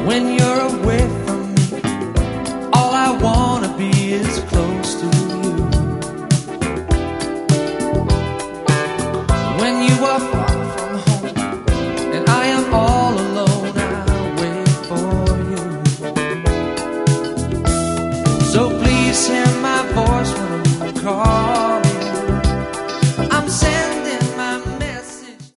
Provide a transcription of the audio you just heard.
When you're away from me, all I wanna be is close to you. When you are far from home and I am all alone, I'll wait for you. So please hear my voice when I'm calling.